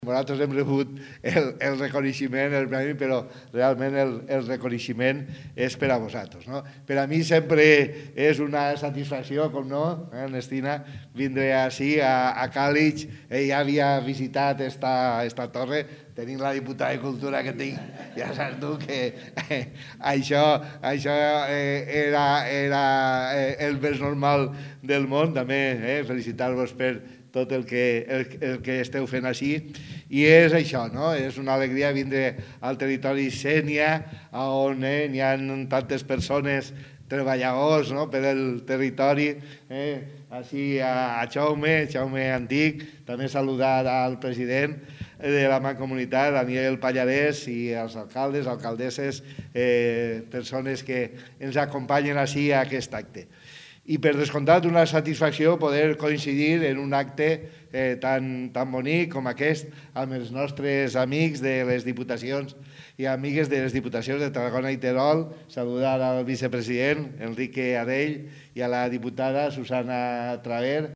Nosaltres hem rebut el reconeixement, el premi, però realment el reconeixement és per a vosaltres. No? Per a mi sempre és una satisfacció, com no, Ernestina, vindre així a Càlig. Ja havia visitat esta torre, tenint la diputada de Cultura que tinc, ja saps tu que això era el més normal del món. També felicitar-vos per tot el que esteu fent així. I és això, no? És una alegria vindre al territori Sénia, on hi ha tantes persones, treballadors per el territori, així a Jaume Antic, també saludar al president de la Mancomunitat, Daniel Pallarès, i als alcaldes, alcaldesses, persones que ens acompanyen així a aquest acte. I per descomptat una satisfacció poder coincidir en un acte tan bonic com aquest amb els nostres amics de les diputacions i amigues de les diputacions de Tarragona i Terol, saludar al vicepresident Enrique Adell i a la diputada Susana Traver.